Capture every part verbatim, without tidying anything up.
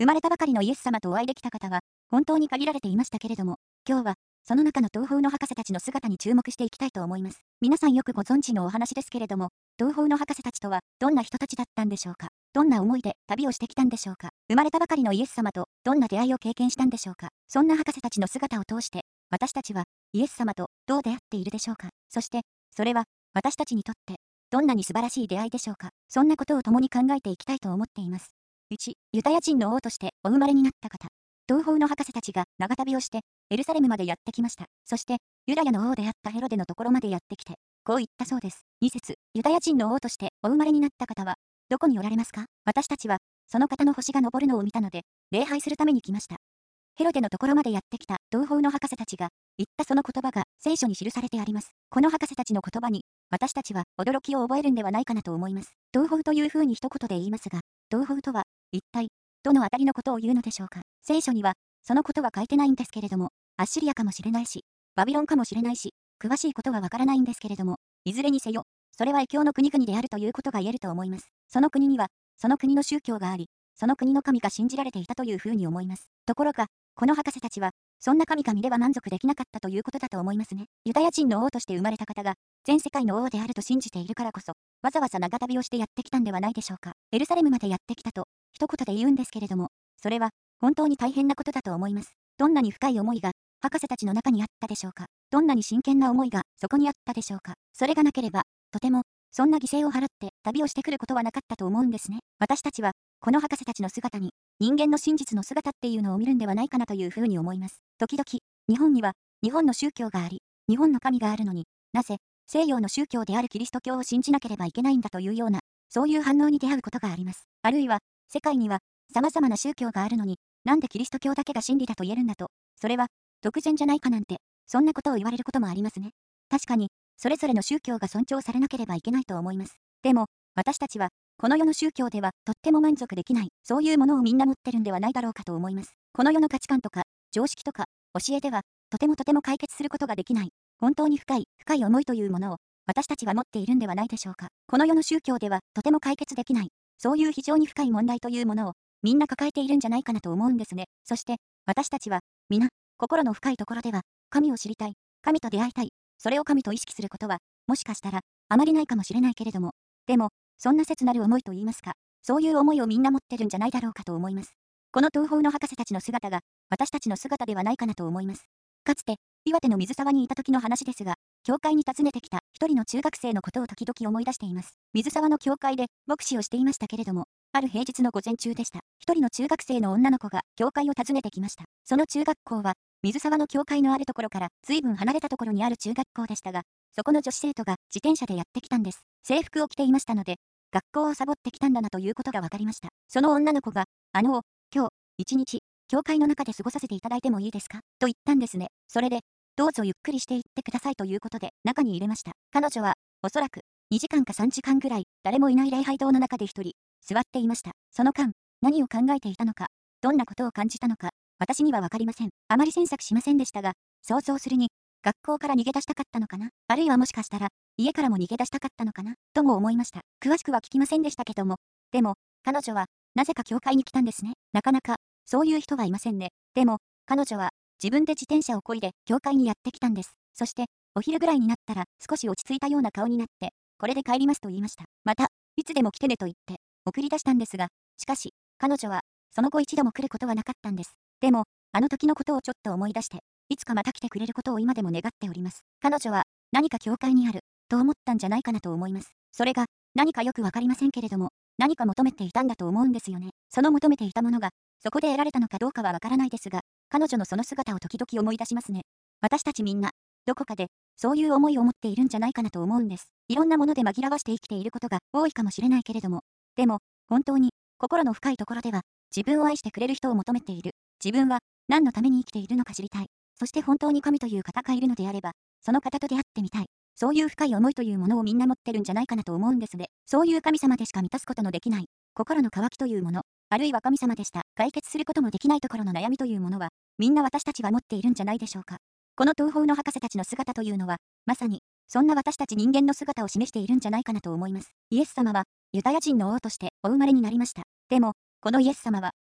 生まれたばかりのイエス様とお会いできた方は、本当に限られていましたけれども、今日は、その中の東方の博士たちの姿に注目していきたいと思います。皆さんよくご存知のお話ですけれども、東方の博士たちとは、どんな人たちだったんでしょうか。どんな思いで旅をしてきたんでしょうか。生まれたばかりのイエス様と、どんな出会いを経験したんでしょうか。そんな博士たちの姿を通して、私たちは、イエス様とどう出会っているでしょうか。そして、それは、私たちにとって、どんなに素晴らしい出会いでしょうか。そんなことを共に考えていきたいと思っています。いち、ユダヤ人の王としてお生まれになった方。東方の博士たちが長旅をして、エルサレムまでやってきました。そして、ユダヤの王であったヘロデのところまでやってきて、こう言ったそうです。に節、ユダヤ人の王としてお生まれになった方は、どこにおられますか。私たちは、その方の星が昇るのを見たので、礼拝するために来ました。ヘロデのところまでやってきた東方の博士たちが言ったその言葉が聖書に記されてあります。この博士たちの言葉に私たちは驚きを覚えるんではないかなと思います。東方という風に一言で言いますが、東方とは一体どのあたりのことを言うのでしょうか。聖書にはそのことは書いてないんですけれども、アッシリアかもしれないし、バビロンかもしれないし、詳しいことはわからないんですけれども、いずれにせよ、それは異教の国々であるということが言えると思います。その国には、その国の宗教があり、その国の神が信じられていたという風に思います。ところが、この博士たちは、そんな神々では満足できなかったということだと思いますね。ユダヤ人の王として生まれた方が、全世界の王であると信じているからこそ、わざわざ長旅をしてやってきたんではないでしょうか。エルサレムまでやってきたと、一言で言うんですけれども、それは、本当に大変なことだと思います。どんなに深い思いが、博士たちの中にあったでしょうか。どんなに真剣な思いが、そこにあったでしょうか。それがなければ、とても、そんな犠牲を払って旅をしてくることはなかったと思うんですね。私たちは、この博士たちの姿に、人間の真実の姿っていうのを見るんではないかなというふうに思います。時々、日本には、日本の宗教があり、日本の神があるのになぜ、西洋の宗教であるキリスト教を信じなければいけないんだというような、そういう反応に出会うことがあります。あるいは、世界には、様々な宗教があるのに、なんでキリスト教だけが真理だと言えるんだと、それは、独善じゃないかなんて、そんなことを言われることもありますね。確かに、それぞれの宗教が尊重されなければいけないと思います。でも、私たちは、この世の宗教ではとっても満足できない、そういうものをみんな持ってるんではないだろうかと思います。この世の価値観とか、常識とか、教えでは、とてもとても解決することができない、本当に深い、深い思いというものを、私たちは持っているんではないでしょうか。この世の宗教ではとても解決できない、そういう非常に深い問題というものを、みんな抱えているんじゃないかなと思うんですね。そして、私たちは、皆、心の深いところでは、神を知りたい、神と出会いたい、それを神と意識することは、もしかしたら、あまりないかもしれないけれども、でも、そんな切なる思いと言いますか、そういう思いをみんな持ってるんじゃないだろうかと思います。この東方の博士たちの姿が、私たちの姿ではないかなと思います。かつて、岩手の水沢にいた時の話ですが、教会に訪ねてきた一人の中学生のことを時々思い出しています。水沢の教会で牧師をしていましたけれども、ある平日の午前中でした。一人の中学生の女の子が教会を訪ねてきました。その中学校は、水沢の教会のあるところから随分離れたところにある中学校でしたが、そこの女子生徒が自転車でやってきたんです。制服を着ていましたので、学校をサボってきたんだなということが分かりました。その女の子が、あの、今日、一日、教会の中で過ごさせていただいてもいいですかと言ったんですね。それで、どうぞゆっくりしていってくださいということで、中に入れました。彼女は、おそらく、にじかんかさんじかんぐらい、誰もいない礼拝堂の中で一人、座っていました。その間、何を考えていたのか、どんなことを感じたのか、私にはわかりません。あまり詮索しませんでしたが、想像するに、学校から逃げ出したかったのかな、あるいはもしかしたら、家からも逃げ出したかったのかなとも思いました。詳しくは聞きませんでしたけども、でも、彼女は、なぜか教会に来たんですね。なかなか、そういう人はいませんね。でも、彼女は、自分で自転車を漕いで、教会にやってきたんです。そして、お昼ぐらいになったら、少し落ち着いたような顔になって、これで帰りますと言いました。また、いつでも来てねと言って、送り出したんですが、しかし、彼女は、その後一度も来ることはなかったんです。でも、あの時のことをちょっと思い出して、いつかまた来てくれることを今でも願っております。彼女は、何か教会にある、と思ったんじゃないかなと思います。それが、何かよくわかりませんけれども、何か求めていたんだと思うんですよね。その求めていたものが、そこで得られたのかどうかはわからないですが、彼女のその姿を時々思い出しますね。私たちみんな、どこかで、そういう思いを持っているんじゃないかなと思うんです。いろんなもので紛らわして生きていることが多いかもしれないけれども、でも、本当に、心の深いところでは、自分を愛してくれる人を求めている。自分は、何のために生きているのか知りたい。そして本当に神という方がいるのであれば、その方と出会ってみたい。そういう深い思いというものをみんな持ってるんじゃないかなと思うんですね。そういう神様でしか満たすことのできない、心の渇きというもの、あるいは神様でした解決することもできないところの悩みというものは、みんな私たちは持っているんじゃないでしょうか。この東方の博士たちの姿というのは、まさに、そんな私たち人間の姿を示しているんじゃないかなと思います。イエス様は、ユダヤ人の王としてお生まれになりました。でも、このイエス様は、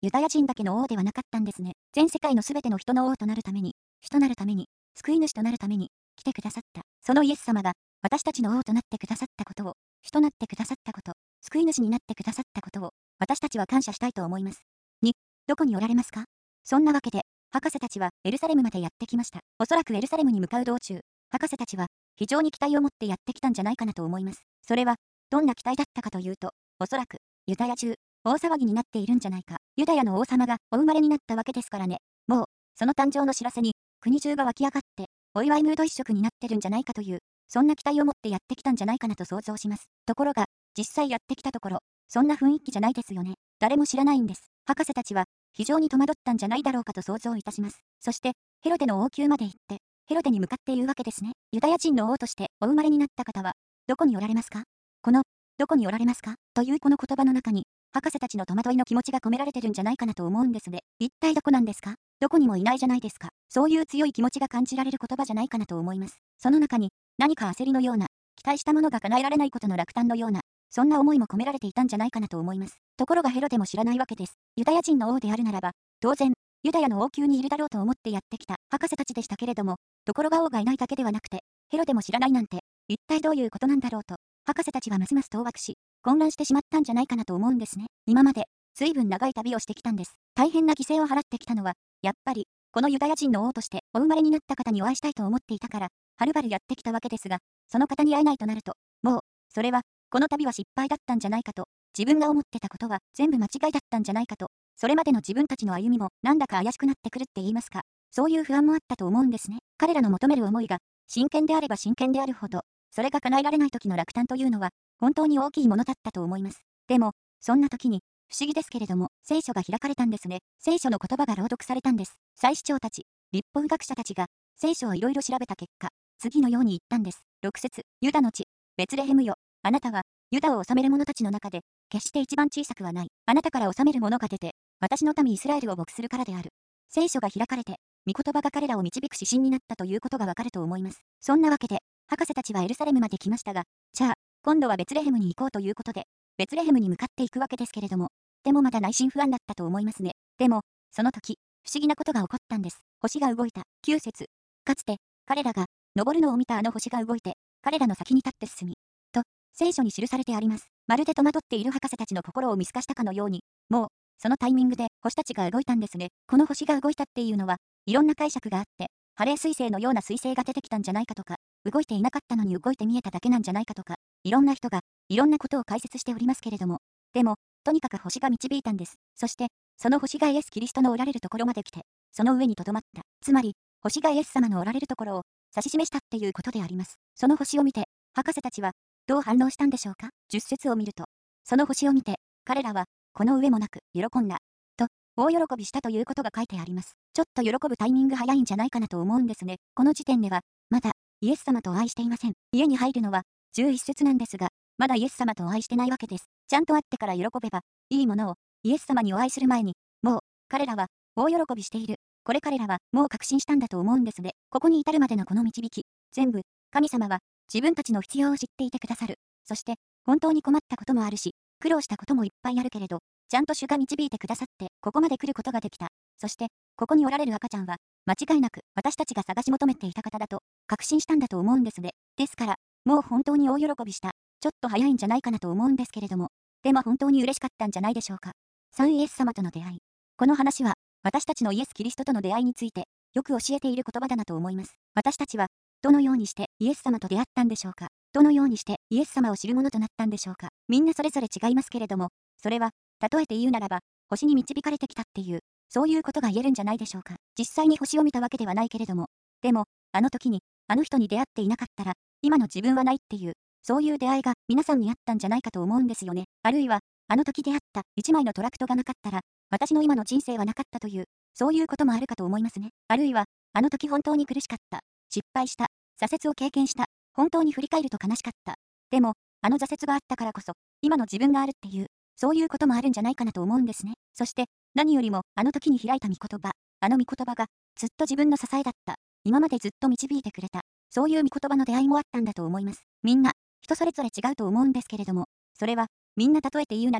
ユダヤ人だけの王ではなかったんですね。全世界のすべての人の王となるために、主となるために、救い主となるために、来てくださった。そのイエス様が、私たちの王となってくださったことを、主となってくださったこと、救い主になってくださったことを、私たちは感謝したいと思います。に、どこにおられますか？そんなわけで、博士たちはエルサレムまでやってきました。おそらくエルサレムに向かう道中、博士たちは非常に期待を持ってやってきたんじゃないかなと思います。それは、どんな期待だったかというと、おそらく、ユダヤ中、大騒ぎになっているんじゃないか。ユダヤの王様がお生まれになったわけですからね。もう、その誕生の知らせに、国中が湧き上がって、お祝いムード一色になってるんじゃないかという、そんな期待を持ってやってきたんじゃないかなと想像します。ところが、実際やってきたところ、そんな雰囲気じゃないですよね。誰も知らないんです。博士たちは、非常に戸惑ったんじゃないだろうかと想像いたします。そして、ヘロデの王宮まで行って、ヘロデに向かって言うわけですね。ユダヤ人の王としてお生まれになった方は、どこにおられますか？この、どこにおられますかというこの言葉の中に、博士たちの戸惑いの気持ちが込められてるんじゃないかなと思うんですね。一体どこなんですか？どこにもいないじゃないですか。そういう強い気持ちが感じられる言葉じゃないかなと思います。その中に、何か焦りのような、期待したものが叶えられないことの落胆のような、そんな思いも込められていたんじゃないかなと思います。ところがヘロデも知らないわけです。ユダヤ人の王であるならば、当然、ユダヤの王宮にいるだろうと思ってやってきた博士たちでしたけれども、ところが王がいないだけではなくて、ヘロデも知らないなんて、一体どういうことなんだろうと、博士たちはますます当惑し、混乱してしまったんじゃないかなと思うんですね。今まで、随分長い旅をしてきたんです。大変な犠牲を払ってきたのは、やっぱり、このユダヤ人の王としてお生まれになった方にお会いしたいと思っていたから、はるばるやってきたわけですが、その方に会えないとなると、もう、それは、この旅は失敗だったんじゃないかと、自分が思ってたことは全部間違いだったんじゃないかと、それまでの自分たちの歩みもなんだか怪しくなってくるって言いますか、そういう不安もあったと思うんですね。彼らの求める思いが、真剣であれば真剣であるほど、それが叶えられない時の落胆というのは、本当に大きいものだったと思います。でも、そんな時に、不思議ですけれども、聖書が開かれたんですね。聖書の言葉が朗読されたんです。祭司長たち、立法学者たちが、聖書をいろいろ調べた結果、次のように言ったんです。ろく節、ユダの地、ベツレヘムよ。あなたは、ユダを治める者たちの中で、決して一番小さくはない。あなたから治める者が出て、私の民イスラエルを牧するからである。聖書が開かれて、御言葉が彼らを導く指針になったということがわかると思います。そんなわけで、博士たちはエルサレムまで来ましたが、じゃあ、今度はベツレヘムに行こうということで、ベツレヘムに向かっていくわけですけれども、でもまだ内心不安だったと思いますね。でも、その時、不思議なことが起こったんです。星が動いた。きゅう節。かつて、彼らが、昇るのを見たあの星が動いて、彼らの先に立って進み、と、聖書に記されてあります。まるで戸惑っている博士たちの心を見透かしたかのように、もう、そのタイミングで星たちが動いたんですね。この星が動いたっていうのは、いろんな解釈があって、ハレー彗星のような彗星が出てきたんじゃないかとか、動いていなかったのに動いて見えただけなんじゃないかとか、いろんな人が、いろんなことを解説しておりますけれども、でも、とにかく星が導いたんです。そして、その星がイエス・キリストのおられるところまで来て、その上に留まった。つまり、星がイエス様のおられるところを指し示したっていうことであります。その星を見て、博士たちは、どう反応したんでしょうか？ じゅう 節を見ると、その星を見て、彼らは、この上もなく、喜んだ。と、大喜びしたということが書いてあります。ちょっと喜ぶタイミング早いんじゃないかなと思うんですね。この時点では、まだ、イエス様とお会いしていません。家に入るのは、じゅういち節なんですが、まだイエス様とお会いしてないわけです。ちゃんと会ってから喜べば、いいものを、イエス様にお会いする前に、もう、彼らは、大喜びしている。これ彼らは、もう確信したんだと思うんですね。ここに至るまでのこの導き、全部、神様は、自分たちの必要を知っていてくださる。そして、本当に困ったこともあるし、苦労したこともいっぱいあるけれど、ちゃんと主が導いてくださって、ここまで来ることができた。そして、ここにおられる赤ちゃんは、間違いなく私たちが探し求めていた方だと、確信したんだと思うんですね。ですから、もう本当に大喜びした。ちょっと早いんじゃないかなと思うんですけれども、でも本当に嬉しかったんじゃないでしょうか。さんイエス様との出会い。この話は、私たちのイエス・キリストとの出会いについて、よく教えている言葉だなと思います。私たちは、どのようにしてイエス様と出会ったんでしょうか。どのようにしてイエス様を知るものとなったんでしょうか。みんなそれぞれ違いますけれども、それは、例えて言うならば、星に導かれてきたっていう、そういうことが言えるんじゃないでしょうか。実際に星を見たわけではないけれども、でも、あの時に、あの人に出会っていなかったら、今の自分はないっていう、そういう出会いが皆さんにあったんじゃないかと思うんですよね。あるいは、あの時出会った一枚のトラクトがなかったら、私の今の人生はなかったという、そういうこともあるかと思いますね。あるいは、あの時本当に苦しかった、失敗した、挫折を経験した、本当に振り返ると悲しかった。でも、あの挫折があったからこそ、今の自分があるっていう、そういうこともあるんじゃないかなと思うんですね。そして、何よりも、あの時に開いた御言葉、あの御言葉が、ずっと自分の支えだった。今までずっと導いてくれた。そういう御言葉の出会いもあったんだと思います。みんな、人それぞれ違うと思うんですけれども、それは、みんな例えて言うならば、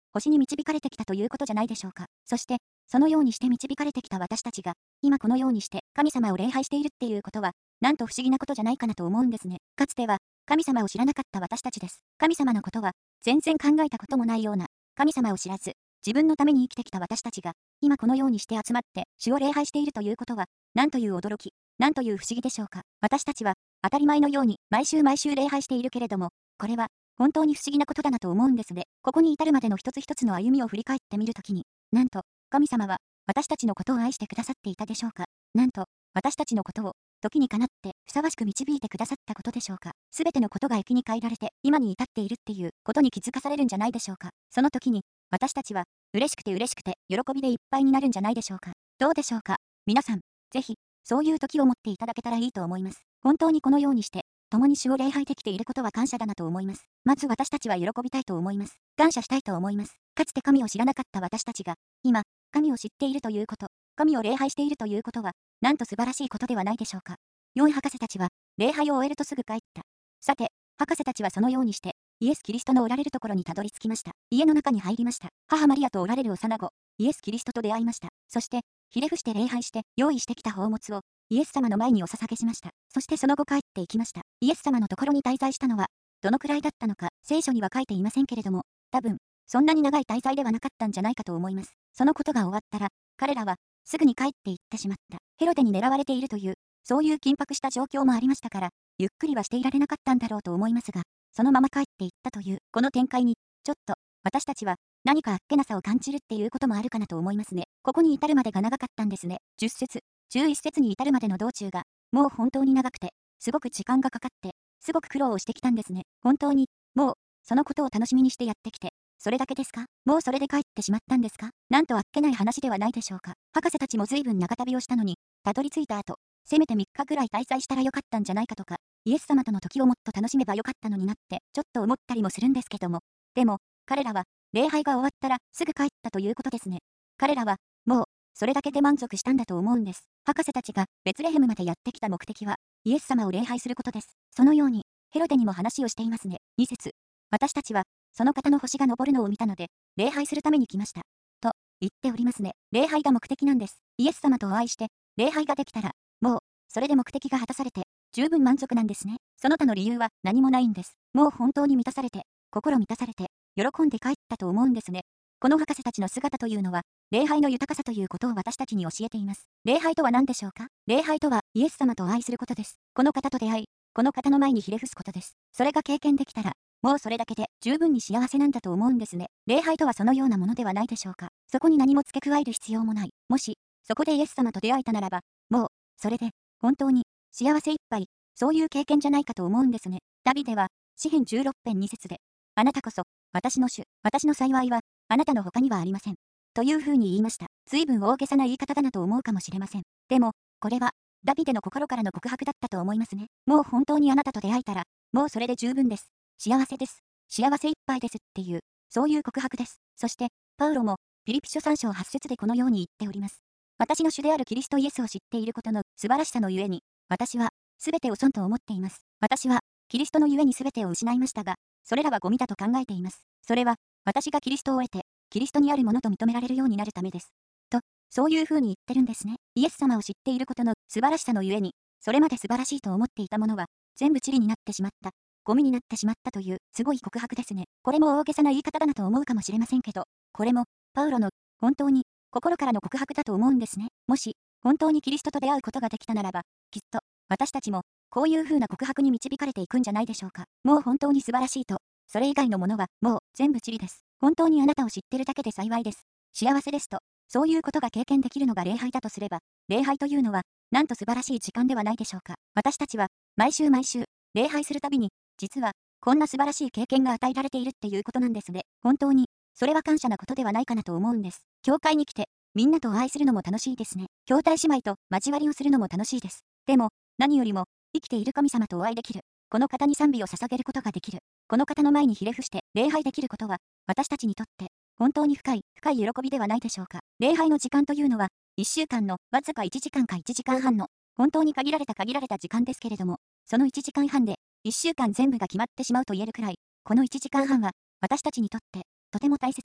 星に導かれてきたということじゃないでしょうか。そして、そのようにして導かれてきた私たちが、今このようにして神様を礼拝しているっていうことは、なんと不思議なことじゃないかなと思うんですね。かつては、神様を知らなかった私たちです。神様のことは、全然考えたこともないような、神様を知らず、自分のために生きてきた私たちが、今このようにして集まって、主を礼拝しているということは、なんという驚き、なんという不思議でしょうか。私たちは、当たり前のように、毎週毎週礼拝しているけれども、これは、本当に不思議なことだなと思うんですね。ここに至るまでの一つ一つの歩みを振り返ってみるときに、なんと、神様は、私たちのことを愛してくださっていたでしょうか。なんと、私たちのことを、時にかなってふさわしく導いてくださったことでしょうか。すべてのことが駅に変えられて、今に至っているっていうことに気づかされるんじゃないでしょうか。その時に、私たちは、嬉しくて嬉しくて、喜びでいっぱいになるんじゃないでしょうか。どうでしょうか。皆さん、ぜひ、そういう時を持っていただけたらいいと思います。本当にこのようにして、共に主を礼拝できていることは感謝だなと思います。まず私たちは喜びたいと思います。感謝したいと思います。かつて神を知らなかった私たちが、今、神を知っているということ、神を礼拝しているということは、なんと素晴らしいことではないでしょうか。よん博士たちは、礼拝を終えるとすぐ帰った。さて、博士たちはそのようにして、イエス・キリストのおられるところにたどり着きました。家の中に入りました。母マリアとおられる幼子、イエス・キリストと出会いました。そして、ひれ伏して礼拝して、用意してきた宝物を、イエス様の前にお捧げしました。そしてその後帰っていきました。イエス様のところに滞在したのは、どのくらいだったのか、聖書には書いていませんけれども、多分、そんなに長い滞在ではなかったんじゃないかと思います。そのことが終わったら、彼らは、すぐに帰って行ってしまった。ヘロデに狙われているという、そういう緊迫した状況もありましたから、ゆっくりはしていられなかったんだろうと思いますが、そのまま帰っていったという、この展開に、ちょっと、私たちは、何かあっけなさを感じるっていうこともあるかなと思いますね。ここに至るまでが長かったんですね。じゅっ節、じゅういち節に至るまでの道中が、もう本当に長くて、すごく時間がかかって、すごく苦労をしてきたんですね。本当に、もう、そのことを楽しみにしてやってきて、それだけですか？もうそれで帰ってしまったんですか？なんとあっけない話ではないでしょうか。博士たちも随分長旅をしたのに、たどり着いた後、せめてみっかぐらい滞在したらよかったんじゃないかとか、イエス様との時をもっと楽しめばよかったのになって、ちょっと思ったりもするんですけども。でも、彼らは、礼拝が終わったらすぐ帰ったということですね。彼らは、もう、それだけで満足したんだと思うんです。博士たちがベツレヘムまでやってきた目的は、イエス様を礼拝することです。そのように、ヘロデにも話をしていますね。に節、私たちは、その方の星が昇るのを見たので、礼拝するために来ました。と、言っておりますね。礼拝が目的なんです。イエス様とお会いして、礼拝ができたら、もう、それで目的が果たされて、十分満足なんですね。その他の理由は何もないんです。もう本当に満たされて、心満たされて、喜んで帰ったと思うんですね。この博士たちの姿というのは、礼拝の豊かさということを私たちに教えています。礼拝とは何でしょうか？礼拝とは、イエス様とお会いすることです。この方と出会い、この方の前にひれ伏すことです。それが経験できたら、もうそれだけで十分に幸せなんだと思うんですね。礼拝とはそのようなものではないでしょうか。そこに何も付け加える必要もない。もし、そこでイエス様と出会えたならば、もう、それで、本当に、幸せいっぱい、そういう経験じゃないかと思うんですね。ダビデは、詩編じゅうろく編に節で、あなたこそ、私の主、私の幸いは、あなたの他にはありません。というふうに言いました。随分大げさな言い方だなと思うかもしれません。でも、これは、ダビデの心からの告白だったと思いますね。もう本当にあなたと出会えたら、もうそれで十分です。幸せです。幸せいっぱいですっていう、そういう告白です。そして、パウロも、フィリピ書さん章はち節でこのように言っております。私の主であるキリストイエスを知っていることの素晴らしさのゆえに、私は、すべてを損と思っています。私は、キリストのゆえにすべてを失いましたが、それらはゴミだと考えています。それは、私がキリストを得て、キリストにあるものと認められるようになるためです。と、そういうふうに言ってるんですね。イエス様を知っていることの素晴らしさのゆえに、それまで素晴らしいと思っていたものは、全部塵になってしまった。ゴミになってしまったという、すごい告白ですね。これも大げさな言い方だなと思うかもしれませんけど、これも、パウロの、本当に、心からの告白だと思うんですね。もし、本当にキリストと出会うことができたならば、きっと、私たちも、こういう風な告白に導かれていくんじゃないでしょうか。もう本当に素晴らしいと、それ以外のものは、もう、全部塵です。本当にあなたを知ってるだけで幸いです。幸せですと、そういうことが経験できるのが礼拝だとすれば、礼拝というのは、なんと素晴らしい時間ではないでしょうか。私たちは、毎週毎週、礼拝するたびに、実は、こんな素晴らしい経験が与えられているっていうことなんですね。本当に、それは感謝なことではないかなと思うんです。教会に来て、みんなとお会いするのも楽しいですね。兄弟姉妹と交わりをするのも楽しいです。でも、何よりも、生きている神様とお会いできる。この方に賛美を捧げることができる。この方の前にひれ伏して礼拝できることは、私たちにとって、本当に深い、深い喜びではないでしょうか。礼拝の時間というのは、いっしゅうかんのわずかいちじかんかいちじかんはんの、本当に限られた限られた時間ですけれども、そのいちじかんはんで、いっしゅうかん全部が決まってしまうと言えるくらい、このいちじかんはんは、私たちにとって、とても大切な、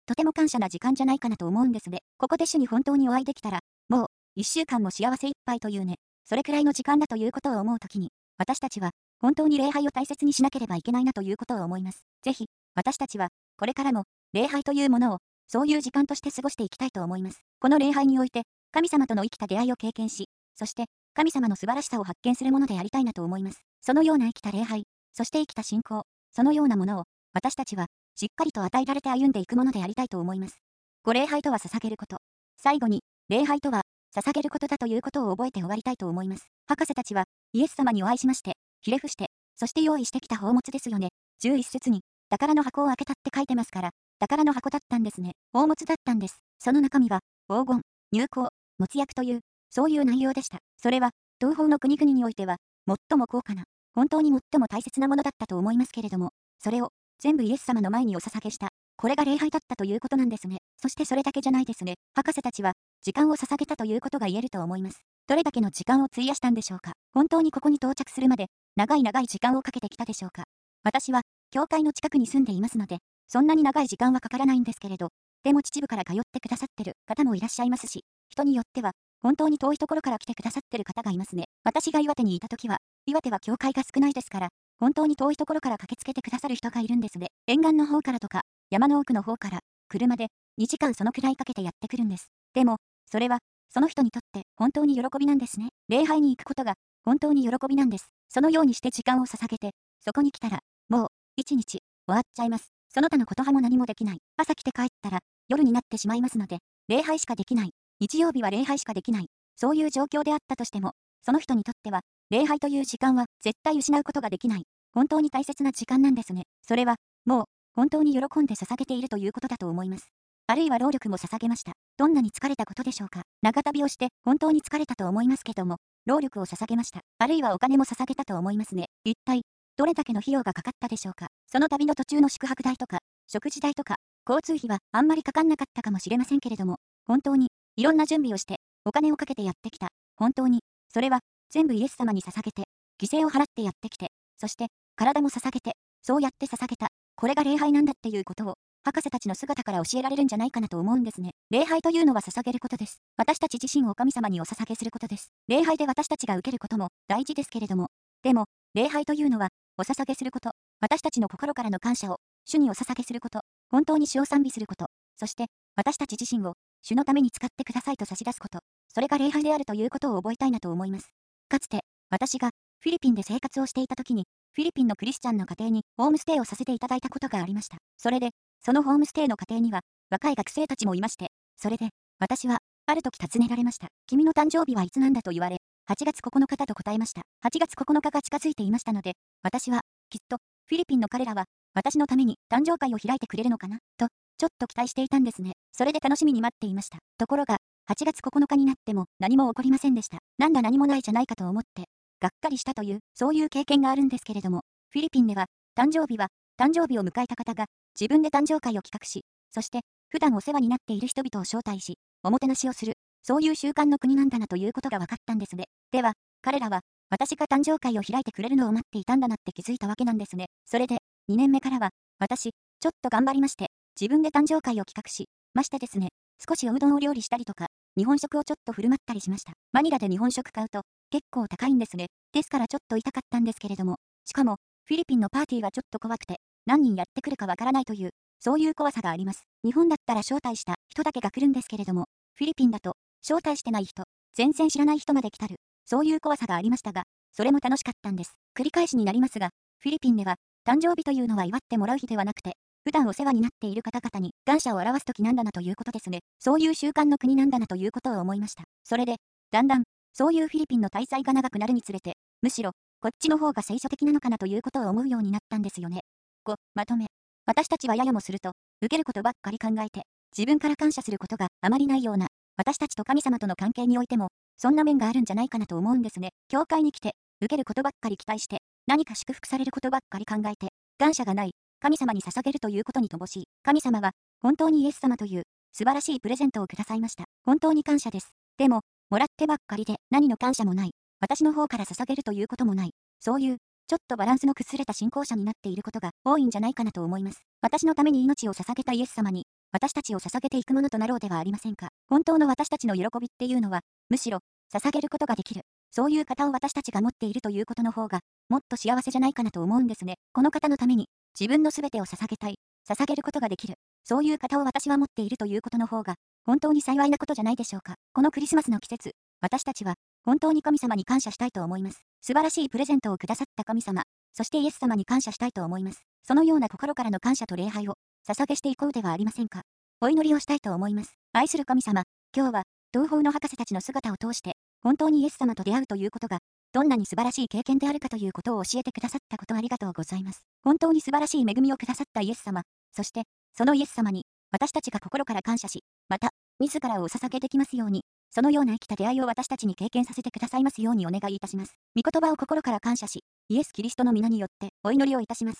とても感謝な時間じゃないかなと思うんですね。ここで主に本当にお会いできたら、もう、一週間も幸せいっぱいというね、それくらいの時間だということを思うときに、私たちは、本当に礼拝を大切にしなければいけないなということを思います。ぜひ、私たちは、これからも、礼拝というものを、そういう時間として過ごしていきたいと思います。この礼拝において、神様との生きた出会いを経験し、そして、神様の素晴らしさを発見するものでありたいなと思います。そのような生きた礼拝、そして生きた信仰、そのようなものを、私たちは、しっかりと与えられて歩んでいくものでありたいと思います。ご礼拝とは捧げること。最後に、礼拝とは、捧げることだということを覚えて終わりたいと思います。博士たちは、イエス様にお会いしまして、ひれ伏して、そして用意してきた宝物ですよね。じゅういっ節に、宝の箱を開けたって書いてますから、宝の箱だったんですね。宝物だったんです。その中身は、黄金、入香、没薬という、そういう内容でした。それは、東方の国々においては、最も高価な、本当に最も大切なものだったと思いますけれども、それを、全部イエス様の前にお捧げした。これが礼拝だったということなんですね。そしてそれだけじゃないですね。博士たちは、時間を捧げたということが言えると思います。どれだけの時間を費やしたんでしょうか。本当にここに到着するまで、長い長い時間をかけてきたでしょうか。私は、教会の近くに住んでいますので、そんなに長い時間はかからないんですけれど、でも秩父から通ってくださってる方もいらっしゃいますし、人によっては、本当に遠いところから来てくださってる方がいますね。私が岩手にいた時は、岩手は教会が少ないですから、本当に遠いところから駆けつけてくださる人がいるんですね。沿岸の方からとか、山の奥の方から、車でにじかんそのくらいかけてやってくるんです。でも、それは、その人にとって本当に喜びなんですね。礼拝に行くことが本当に喜びなんです。そのようにして時間を捧げて、そこに来たら、もう、一日、終わっちゃいます。その他のことはも何もできない。朝来て帰ったら、夜になってしまいますので、礼拝しかできない。日曜日は礼拝しかできない。そういう状況であったとしても、その人にとっては、礼拝という時間は絶対失うことができない。本当に大切な時間なんですね。それは、もう、本当に喜んで捧げているということだと思います。あるいは労力も捧げました。どんなに疲れたことでしょうか。長旅をして本当に疲れたと思いますけども、労力を捧げました。あるいはお金も捧げたと思いますね。一体、どれだけの費用がかかったでしょうか。その旅の途中の宿泊代とか、食事代とか、交通費はあんまりかかんなかったかもしれませんけれども、本当に、いろんな準備をして、お金をかけてやってきた。本当に、それは、全部イエス様に捧げて、犠牲を払ってやってきて、そして、体も捧げて、そうやって捧げた。これが礼拝なんだっていうことを、博士たちの姿から教えられるんじゃないかなと思うんですね。礼拝というのは捧げることです。私たち自身を神様にお捧げすることです。礼拝で私たちが受けることも大事ですけれども、でも、礼拝というのは、お捧げすること、私たちの心からの感謝を、主にお捧げすること、本当に主を賛美すること、そして、私たち自身を、主のために使ってくださいと差し出すこと、それが礼拝であるということを覚えたいなと思います。かつて、私が、フィリピンで生活をしていた時に、フィリピンのクリスチャンの家庭にホームステイをさせていただいたことがありました。それで、そのホームステイの家庭には、若い学生たちもいまして、それで、私は、ある時尋ねられました。君の誕生日はいつなんだと言われ、はちがつここのかだと答えました。はちがつここのかが近づいていましたので、私は、きっと、フィリピンの彼らは、私のために誕生会を開いてくれるのかな、と、ちょっと期待していたんですね。それで楽しみに待っていました。ところが、はちがつここのかになっても何も起こりませんでした。なんだ何もないじゃないかと思って、がっかりしたという、そういう経験があるんですけれども、フィリピンでは、誕生日は、誕生日を迎えた方が、自分で誕生会を企画し、そして、普段お世話になっている人々を招待し、おもてなしをする、そういう習慣の国なんだなということが分かったんですね。では、彼らは、私が誕生会を開いてくれるのを待っていたんだなって気づいたわけなんですね。それで、にねんめからは、私、ちょっと頑張りまして、自分で誕生会を企画し、ましてですね、少しおうどんを料理したりとか、日本食をちょっと振る舞ったりしました。マニラで日本食買うと、結構高いんですね。ですからちょっと痛かったんですけれども、しかも、フィリピンのパーティーはちょっと怖くて、何人やってくるかわからないという、そういう怖さがあります。日本だったら招待した人だけが来るんですけれども、フィリピンだと、招待してない人、全然知らない人まで来たる、そういう怖さがありましたが、それも楽しかったんです。繰り返しになりますが、フィリピンでは、誕生日というのは祝ってもらう日ではなくて、普段お世話になっている方々に感謝を表す時なんだなということですね。そういう習慣の国なんだなということを思いました。それで、だんだん、そういうフィリピンの滞在が長くなるにつれて、むしろ、こっちの方が聖書的なのかなということを思うようになったんですよね。ご、まとめ。私たちはややもすると、受けることばっかり考えて、自分から感謝することがあまりないような、私たちと神様との関係においても、そんな面があるんじゃないかなと思うんですね。教会に来て、受けることばっかり期待して、何か祝福されることばっかり考えて、感謝がない、神様に捧げるということに乏しい。神様は、本当にイエス様という、素晴らしいプレゼントをくださいました。本当に感謝です。でも、もらってばっかりで何の感謝もない。私の方から捧げるということもない。そういう、ちょっとバランスの崩れた信仰者になっていることが多いんじゃないかなと思います。私のために命を捧げたイエス様に、 私たちを捧げていくものとなろうではありませんか。本当の私たちの喜びっていうのは、むしろ、捧げることができる。そういう方を私たちが持っているということの方が、もっと幸せじゃないかなと思うんですね。この方のために、自分のすべてを捧げたい。捧げることができる。そういう方を私は持っているということの方が、本当に幸いなことじゃないでしょうか。このクリスマスの季節、私たちは、本当に神様に感謝したいと思います。素晴らしいプレゼントをくださった神様、そしてイエス様に感謝したいと思います。そのような心からの感謝と礼拝を、捧げしていこうではありませんか。お祈りをしたいと思います。愛する神様、今日は、東方の博士たちの姿を通して、本当にイエス様と出会うということが、どんなに素晴らしい経験であるかということを教えてくださったことありがとうございます。本当に素晴らしい恵みをくださったイエス様、そして、そのイエス様に、私たちが心から感謝し、また、自らをお捧げできますように、そのような生きた出会いを私たちに経験させてくださいますようにお願いいたします。御言葉を心から感謝し、イエス・キリストの皆によってお祈りをいたします。